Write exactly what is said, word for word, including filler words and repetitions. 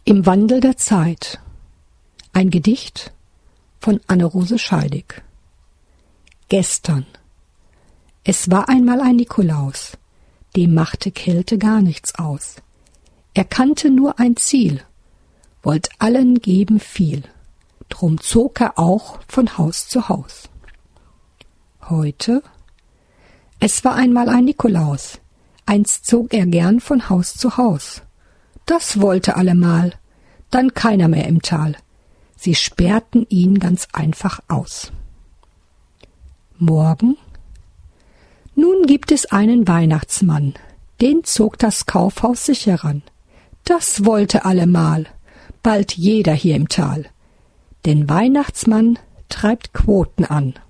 Im Wandel der Zeit. Ein Gedicht von Anne-Rose Scheidig. Gestern. Es war einmal ein Nikolaus, dem machte Kälte gar nichts aus. Er kannte nur ein Ziel, wollt allen geben viel, drum zog er auch von Haus zu Haus. Heute? Es war einmal ein Nikolaus, einst zog er gern von Haus zu Haus. Das wollte allemal, dann keiner mehr im Tal. Sie sperrten ihn ganz einfach aus. Morgen? Nun gibt es einen Weihnachtsmann, den zog das Kaufhaus sich heran. Das wollte allemal, bald jeder hier im Tal. Denn Weihnachtsmann treibt Quoten an.